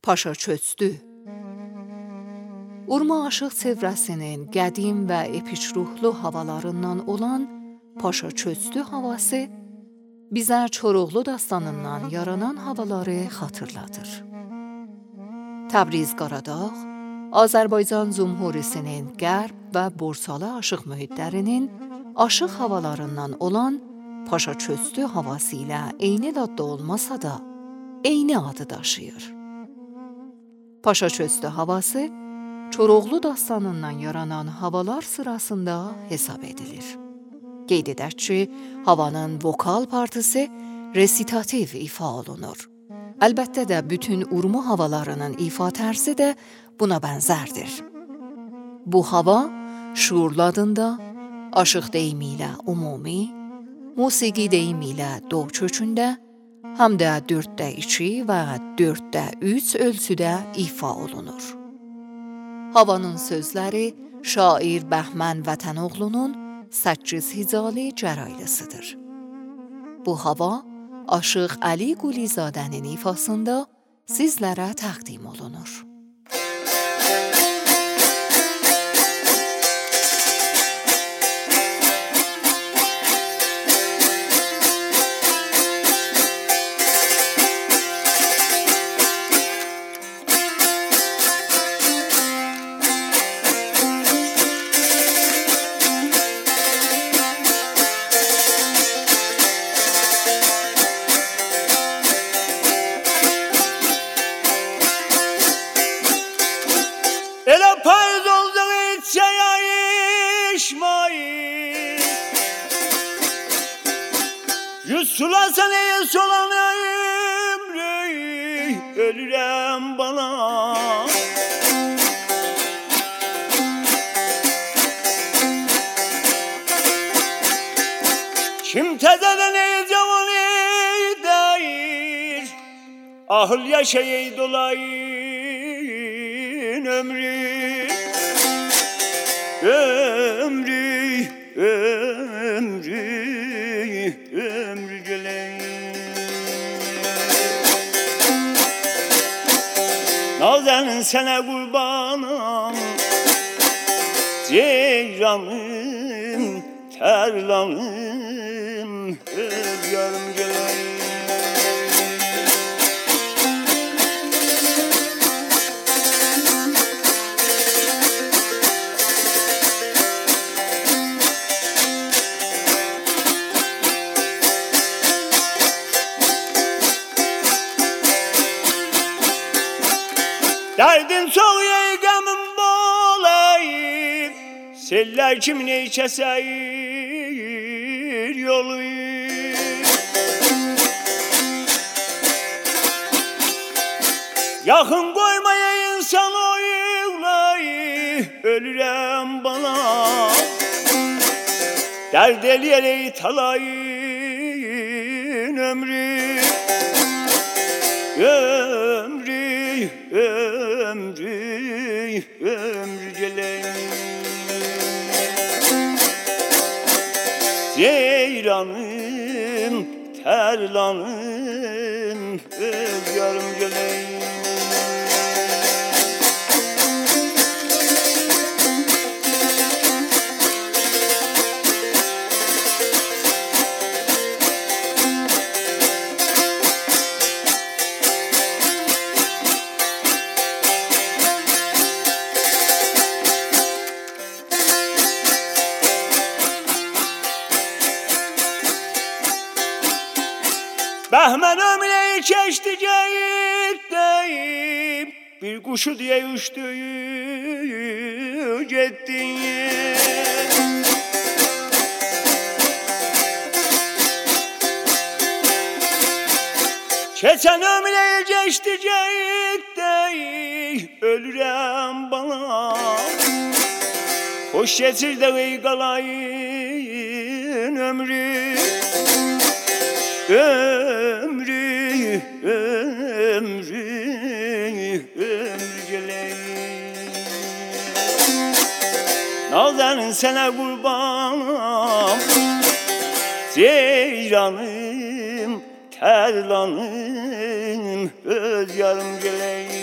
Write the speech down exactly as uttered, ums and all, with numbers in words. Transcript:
Paşa Çöçdü. Urma aşıq çevrəsinin qədim və epik ruhlu havalarından olan Paşa Çöçdü havası bizə Koroğlu dastanından yaranan havaları xatırladır. Təbriz Qaradağ, Azərbaycan Cumhuriyetinin qərb və Borsalı aşıq mühitlərinin aşıq havalarından olan Paşa Çöçdü havası ilə eyni adda olmasa da, eyni adı daşıyır. Paşa Çöçdü havası, Koroğlu dastanından yaranan havalar sırasında hesab edilir. Qeyd edək ki, havanın vokal partisi resitativ ifa olunur. Əlbəttə də bütün urma havalarının ifa tərzi də buna bənzərdir. Bu hava şuurlu adında, aşıq deyimi ilə umumi, musiqi deyimi ilə do kökündə, həm də dörddə iki və dörddə üç ölçüdə ifa olunur. Havanın sözləri şair Bəhmən Vətənoğlunun səkkiz Hicalı cəraylısıdır. Bu hava aşıq Əli Qulizadənin ifasında sizlərə təqdim olunur. Elə payız oldu içəyə işmayı Yüz sulasan ey solan ömrü Ölürəm bana Kim təzədən ey cavan ey deyir Ahıl yaşay ey dolayın ömrü Ömrü, ömrü, ömrü gelen Nazenin sana kurbanım Ceyranım, terlanım Öz yarım gelen Derdin çok ey gamım bolayım Seller kimin ey keseyir yolu Yakın koymaya insan oyulayı Ölürəm bana Derd elyer ey talayın ömrü Ömrü, ömrü, ömrü gelen Ceyranım, terlanım, öz yarım gelen Bəhmən ömrəyi keçdi geyib Bir quşu diye uçtu getdin Keçən ömrəyi keçdi geyib Ölürəm bana Hoş geçir de ey qalayın ömrü Ömrü, ömrü, ömrü gelen Nazenin sana kurbanım Ceyranım, terlanım, öz yarım gelen